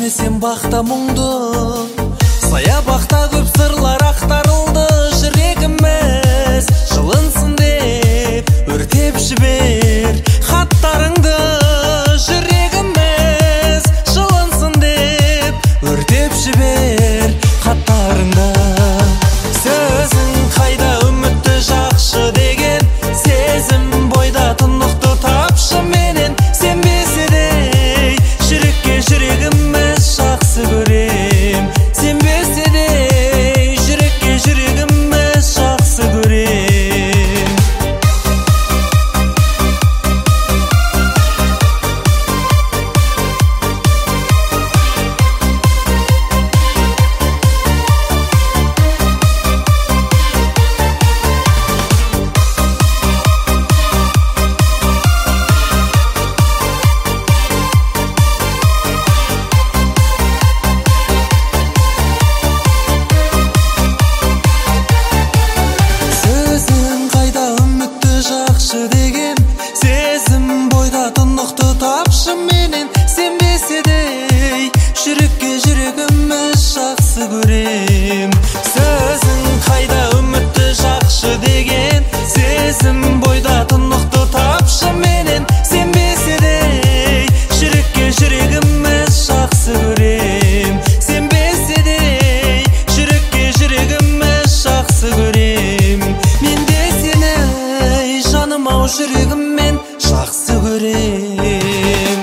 білмесем бақта мұңды, саябақта көп сырлар ақтарылды. Жүрегіміз жылынсын деп өртеп жібер хаттарыңды. Жүрегіміз жылынсын деп өртеп жібер хаттарыңды. Сөзің қайда үмітті жақшы деген, сезім бойда тұнықты тапшы менен. Сенбесе де жүрекке жүрегіміз жақсы көрем. Сенбесе де жүрекке жүрегіміз жақсы көрем. Деген сезім бойда тұнықты тапшы менен. Сенбесе де жүрекке жүрегіміз жақсы көрем. Сөзің қайда үмітті жақшы деген, сезім бойда тұнықты тапшы менен. Сенбесе де жүрекке жүрегіміз жақсы көрем. Сенбесе де жүрекке жүрегіміз жақсы көрем. Мен де сені жаным ау жүрегіммен жақсы көрем.